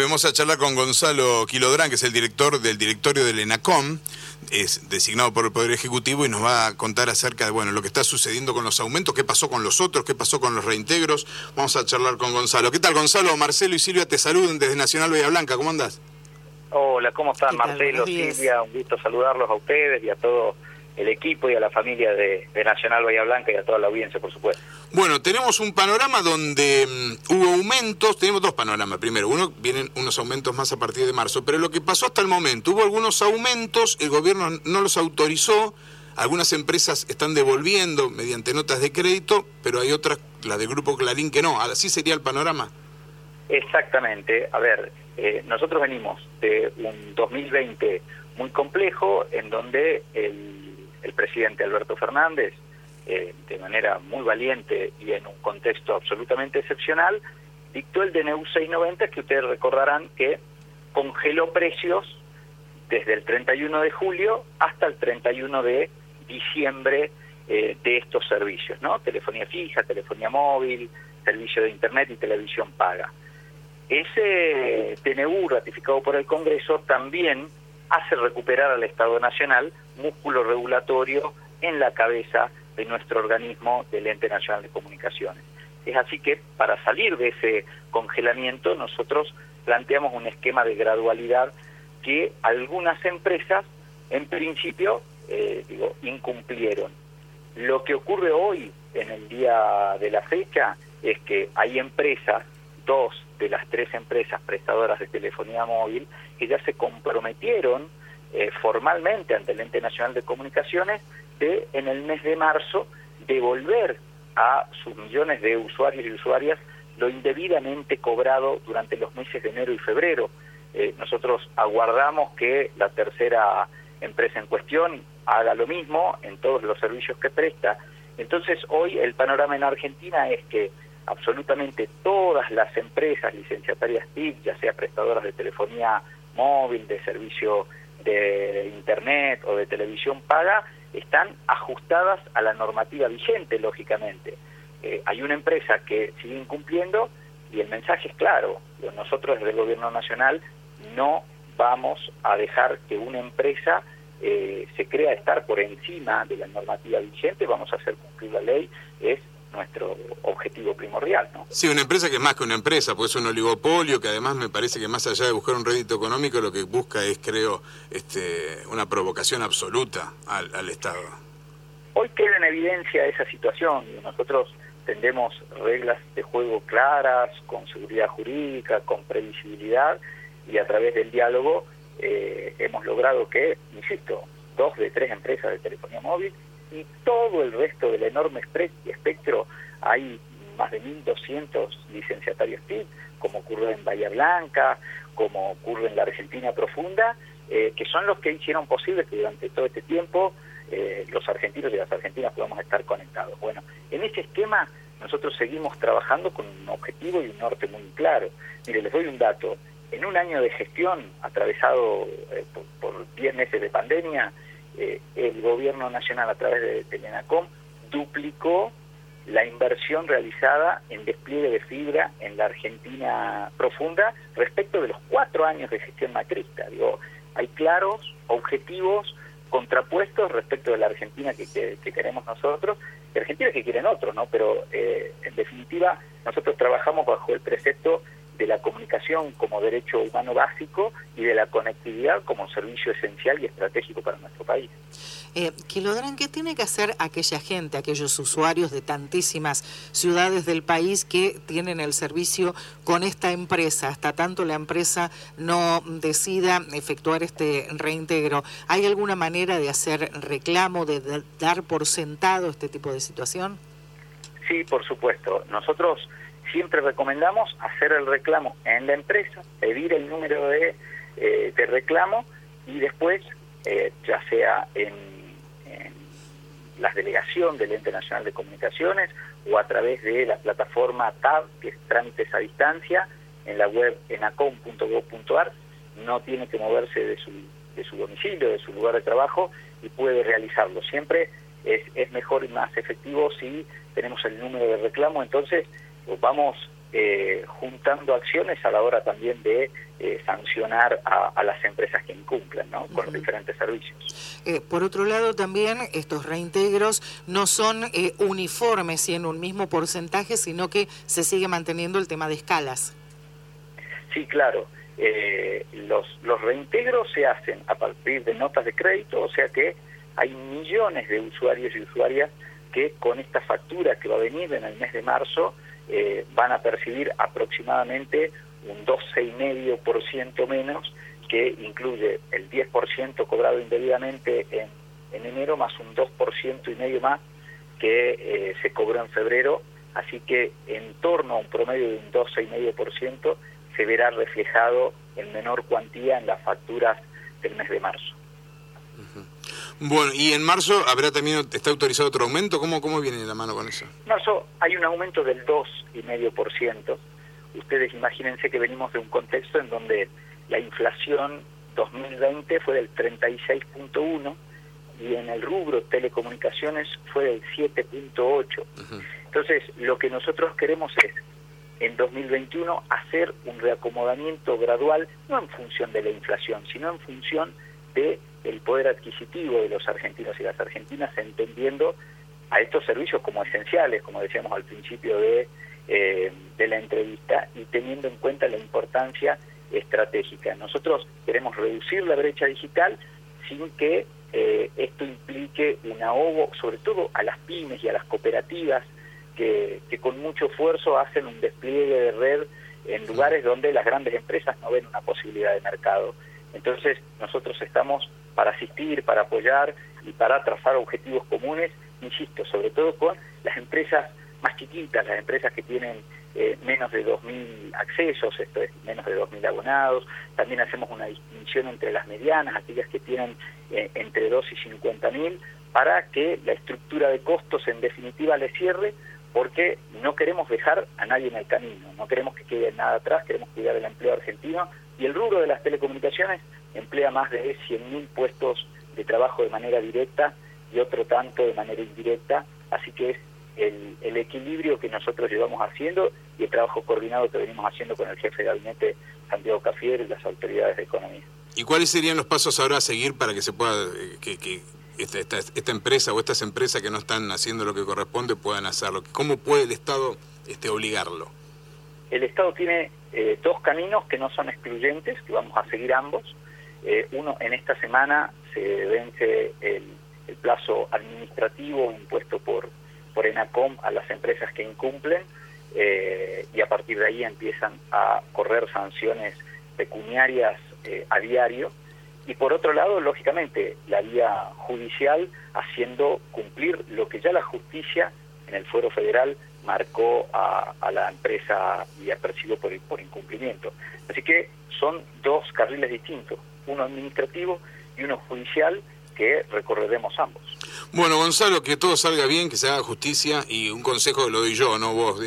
Volvemos a charlar con Gonzalo Quilodrán, que es el director del directorio del ENACOM, es designado por el Poder Ejecutivo y nos va a contar acerca de lo que está sucediendo con los aumentos, qué pasó con los otros, qué pasó con los reintegros. Vamos a charlar con Gonzalo. ¿Qué tal, Gonzalo? Marcelo y Silvia te saludan desde Nacional Bahía Blanca. ¿Cómo andás? Hola, ¿cómo están? Marcelo, Silvia, un gusto saludarlos a ustedes y a todo el equipo y a la familia de Nacional Bahía Blanca y a toda la audiencia, por supuesto. Bueno, tenemos un panorama donde hubo aumentos, tenemos dos panoramas. Primero, vienen unos aumentos más a partir de marzo, pero lo que pasó hasta el momento, hubo algunos aumentos, el gobierno no los autorizó, algunas empresas están devolviendo mediante notas de crédito, pero hay otras, la del Grupo Clarín, que no. ¿Así sería el panorama? Exactamente. A ver, nosotros venimos de un 2020 muy complejo, en donde el presidente Alberto Fernández, de manera muy valiente y en un contexto absolutamente excepcional, dictó el DNU 690, que ustedes recordarán que congeló precios desde el 31 de julio hasta el 31 de diciembre de estos servicios, ¿no? Telefonía fija, telefonía móvil, servicio de internet y televisión paga. Ese DNU ratificado por el Congreso también hace recuperar al Estado Nacional músculo regulatorio en la cabeza de nuestro organismo del Ente Nacional de Comunicaciones. Es así que para salir de ese congelamiento nosotros planteamos un esquema de gradualidad que algunas empresas en principio incumplieron. Lo que ocurre hoy, en el día de la fecha, es que hay empresas, 2 de las 3 empresas prestadoras de telefonía móvil, que ya se comprometieron formalmente ante el Ente Nacional de Comunicaciones de, en el mes de marzo, devolver a sus millones de usuarios y usuarias lo indebidamente cobrado durante los meses de enero y febrero. Nosotros aguardamos que la tercera empresa en cuestión haga lo mismo en todos los servicios que presta. Entonces hoy el panorama en Argentina es que absolutamente todas las empresas licenciatarias TIC, ya sea prestadoras de telefonía móvil, de servicio de internet o de televisión paga, están ajustadas a la normativa vigente, lógicamente. Hay una empresa que sigue incumpliendo y el mensaje es claro. Nosotros desde el Gobierno Nacional no vamos a dejar que una empresa se crea estar por encima de la normativa vigente, vamos a hacer cumplir la ley, es nuestro objetivo primordial, ¿no? Sí, una empresa que es más que una empresa, pues es un oligopolio que además me parece que más allá de buscar un rédito económico, lo que busca es, creo, una provocación absoluta al Estado. Hoy queda en evidencia esa situación. Nosotros tendemos reglas de juego claras, con seguridad jurídica, con previsibilidad, y a través del diálogo hemos logrado que, insisto, 2 de 3 empresas de telefonía móvil y todo el resto del enorme espectro, hay más de 1.200 licenciatarios TIC, como ocurre en Bahía Blanca, como ocurre en la Argentina profunda, que son los que hicieron posible que durante todo este tiempo los argentinos y las argentinas podamos estar conectados. Bueno, en ese esquema nosotros seguimos trabajando con un objetivo y un norte muy claro. Mire, les doy un dato. En un año de gestión atravesado por 10 meses de pandemia, el Gobierno Nacional a través del ENACOM duplicó la inversión realizada en despliegue de fibra en la Argentina profunda respecto de los 4 años de gestión macrista. Hay claros objetivos contrapuestos respecto de la Argentina que queremos nosotros, y Argentina que quieren otros, ¿no? Pero en definitiva nosotros trabajamos bajo el precepto de la comunicación como derecho humano básico y de la conectividad como servicio esencial y estratégico para nuestro país. Quilodrán, ¿qué tiene que hacer aquella gente, aquellos usuarios de tantísimas ciudades del país que tienen el servicio con esta empresa, hasta tanto la empresa no decida efectuar este reintegro? ¿Hay alguna manera de hacer reclamo, de dar por sentado este tipo de situación? Sí, por supuesto. Nosotros siempre recomendamos hacer el reclamo en la empresa, pedir el número de reclamo y después, ya sea en la delegación del Ente Nacional de Comunicaciones o a través de la plataforma TAB, que es Trámites a Distancia, en la web enacom.gov.ar, no tiene que moverse de su domicilio, de su lugar de trabajo, y puede realizarlo. Siempre es mejor y más efectivo si tenemos el número de reclamo. Entonces vamos juntando acciones a la hora también de sancionar a las empresas que incumplen, ¿no?, con los diferentes servicios. Por otro lado, también estos reintegros no son uniformes y en un mismo porcentaje, sino que se sigue manteniendo el tema de escalas. Sí, claro. Los reintegros se hacen a partir de notas de crédito, o sea que hay millones de usuarios y usuarias que con esta factura que va a venir en el mes de marzo van a percibir aproximadamente un 12,5% menos, que incluye el 10% cobrado indebidamente en enero, más un 2,5% más que se cobró en febrero, así que en torno a un promedio de un 12,5% se verá reflejado en menor cuantía en las facturas del mes de marzo. Bueno, y en marzo habrá también, ¿está autorizado otro aumento? ¿Cómo viene la mano con eso? En marzo hay un aumento del 2,5%. Ustedes imagínense que venimos de un contexto en donde la inflación 2020 fue del 36,1% y en el rubro telecomunicaciones fue del 7,8%. Entonces, lo que nosotros queremos es, en 2021, hacer un reacomodamiento gradual, no en función de la inflación, sino en función de el poder adquisitivo de los argentinos y las argentinas, entendiendo a estos servicios como esenciales, como decíamos al principio de la entrevista, y teniendo en cuenta la importancia estratégica. Nosotros queremos reducir la brecha digital sin que esto implique un ahogo, sobre todo a las pymes y a las cooperativas, que con mucho esfuerzo hacen un despliegue de red en lugares donde las grandes empresas no ven una posibilidad de mercado. Entonces, nosotros estamos para asistir, para apoyar y para trazar objetivos comunes, insisto, sobre todo con las empresas más chiquitas, las empresas que tienen menos de 2.000 accesos, esto es, menos de 2.000 abonados. También hacemos una distinción entre las medianas, aquellas que tienen entre 2 y 50.000, para que la estructura de costos en definitiva le cierre, porque no queremos dejar a nadie en el camino, no queremos que quede nada atrás, queremos cuidar el empleo argentino, y el rubro de las telecomunicaciones emplea más de 100.000 puestos de trabajo de manera directa y otro tanto de manera indirecta, así que es el equilibrio que nosotros llevamos haciendo y el trabajo coordinado que venimos haciendo con el jefe de gabinete Santiago Cafiero y las autoridades de economía. ¿Y cuáles serían los pasos ahora a seguir para que se pueda, que esta empresa o estas empresas que no están haciendo lo que corresponde puedan hacerlo? ¿Cómo puede el Estado obligarlo? El Estado tiene dos caminos que no son excluyentes, que vamos a seguir ambos. Uno, en esta semana se vence el plazo administrativo impuesto por ENACOM a las empresas que incumplen, y a partir de ahí empiezan a correr sanciones pecuniarias a diario. Y por otro lado, lógicamente, la vía judicial haciendo cumplir lo que ya la justicia en el fuero federal marcó a la empresa y apercibió por incumplimiento. Así que son dos carriles distintos, uno administrativo y uno judicial, que recorreremos ambos. Bueno, Gonzalo, que todo salga bien, que se haga justicia, y un consejo lo doy yo, no vos,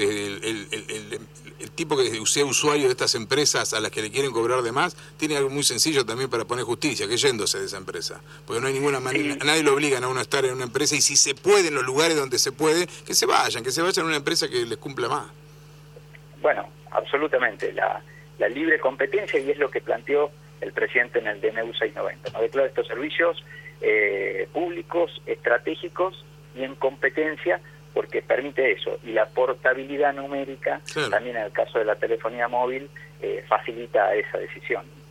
el tipo que sea usuario de estas empresas a las que le quieren cobrar de más, tiene algo muy sencillo también para poner justicia, que yéndose de esa empresa, porque no hay ninguna manera, nadie lo obliga a uno a estar en una empresa, y si se puede, en los lugares donde se puede, que se vayan a una empresa que les cumpla más. Bueno, absolutamente, la libre competencia, y es lo que planteó el presidente en el DNU 690, ¿no? Declara estos servicios públicos, estratégicos y en competencia, porque permite eso, y la portabilidad numérica, claro, también en el caso de la telefonía móvil, facilita esa decisión.